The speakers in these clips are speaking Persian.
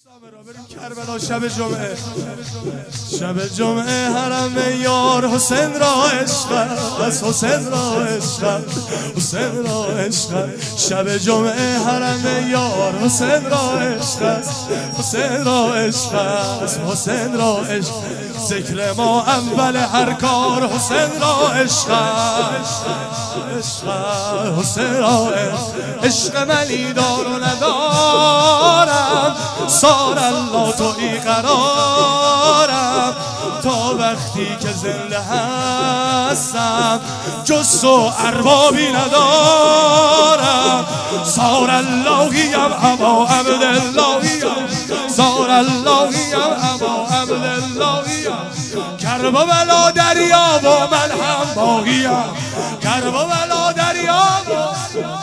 بریم کربلا شب جمعه، شب جمعه حرم یار حسین را عشق است، حسین را عشق است، حسین را عشق است. شب جمعه حرم یار حسین را عشق است، حسین را عشق است، حسین را عشق. ذکر ما اول هر کار حسین را عشق است، عشق حسین را عشق ملی دار و ندارم، سار الله تویی قرارم تا وقتی که زنده هستم، جز تو اربابی ندارم. سار اللهیم ابا عبداللهیم، سار اللهیم ابا عبداللهیم. کرب و بلا دریا و من هم باقیم، کرب و بلا دریا و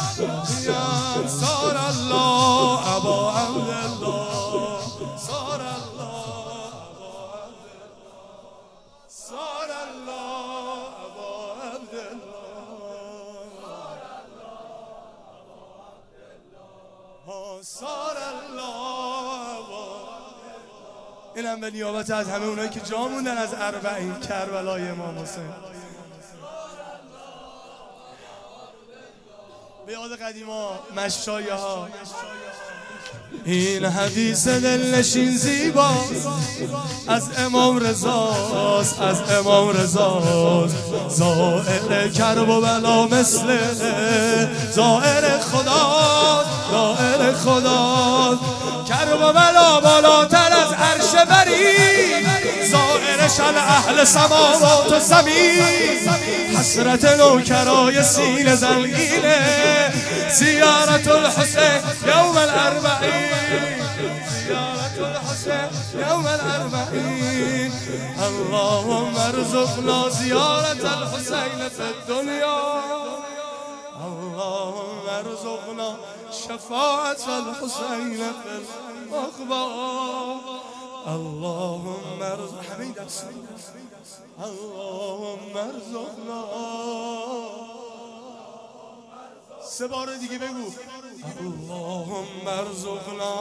سار الله ابا عبدالله، سار الله ابا عبدالله، سار الله ابا عبدالله، سار الله ابا. اینم به نیابت از همه اونایی که جا موندن از اربعین کربلای امام حسین. به یاد قدیما مشایه ها این حدیث دلنشین زیبا از امام رضاست، از امام رضاست. زائر کرب و بلا مثل زائر خدا، زائر خدا. کرب و بلا بالاتر از عرش بری، زائرشن اهل سماوات و زمین. حسرت نوکرای سینه زنگینه، زیارت الحسین یوم الاربعین، زیارت الحسین یوم الاربعین. اللهم ارزقنا زیارت الحسین فی الدنیا، اللهم ارزقنا شفاعت الحسین فی العقبی. اللهم ارزقنا، اللهم ارزقنا. سه بار دیگه بگو. اللهم ارزقنا،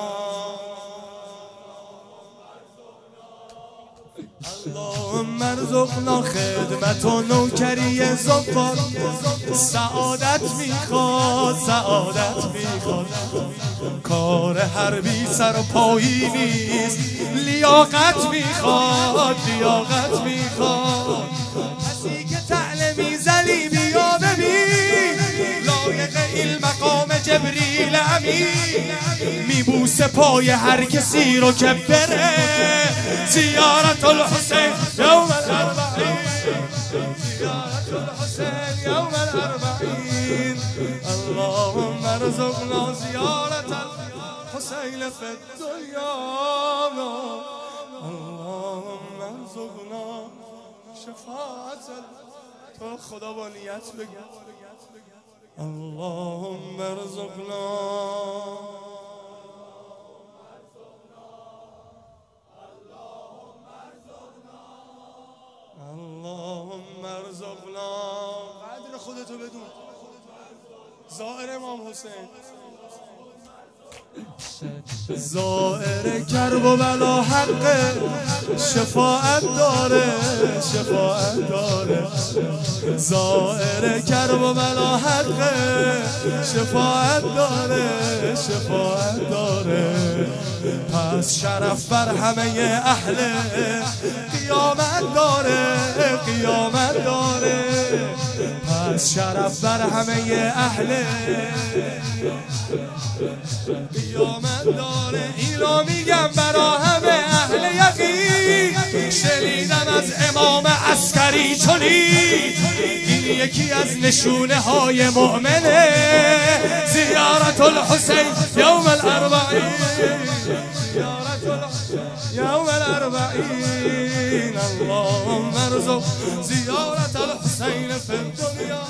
اللهم ارزقنا خدمت و نوکری زفار. سعادت میخواد، سعادت میخواد. کار حربی سر و پایی نیست، لیاقت میخواد، لیاقت میخواد. کسی که تعلمی زلی بیا ببین، لایق این مقام جبریل امین. میبوسه پای هر کسی رو که بره، زیارت الحسین یوم الاربعین، زیارت الحسین یوم الاربعین. اللهم ارزقنا زیارت الحسین فی الدنیا، اللهم ارزقنا شفاعت. تو خدا با نیت بگو. اللهم ارزقنا، اللهم ارزقنا. قدر خودتو بدون. زائر امام حسین، زائر کرب و بلا حق شفاعت داره، شفاعت داره. زائر کرب و بلا حق شفاعت داره، شفاعت داره. پس شرف بر همه اهل قیامت داره، قیامت داره. پس شرف بر همه اهل قیامت داره. اینو میگم برا همه اهل یقین، شنیدم از امام عسکری چنین. این یکی از نشونه های مؤمنه، زیارت الحسین یوم الاربعین، زیارت الحسین یوم الاربعین. اللهم ارزق زیارت الحسین فی الدنیا.